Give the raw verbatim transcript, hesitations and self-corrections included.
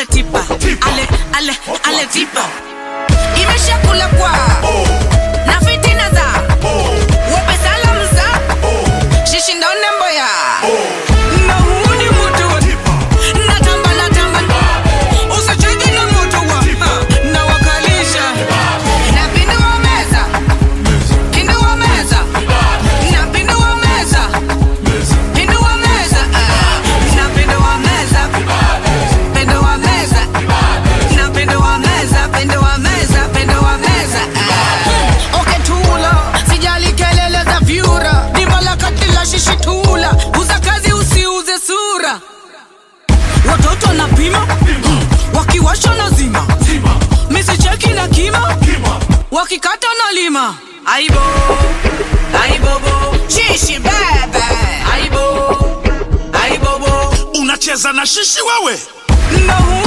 ale tipa, ale, ale, ale tipa. Imesha kula kwa, oh. Na fitina za, oh. Wape salamu za, oh. Shishi ndo nembo ya, oh. Na huu ni mutu wa tipa. Natamba, natamba, usicheki na mutu wa ha. Na wakalisha, na pindu wa meza, pindu wa meza, na pindu wa meza, pindu wa meza, na pindu wa meza, pindu wa meza, na pindu wa meza, pindu wa meza, pindu wa meza. Okay tula, sijali kelele za vyura, dimala katila shishi tula, uza kazi usiuze sura. Watoto na pima, wakiwasha na zima, misi cheki na kima, wakikata na lima. Aibo, aibobo, shishi bebe, aibo, aibobo. Unacheza na shishi wewe? No.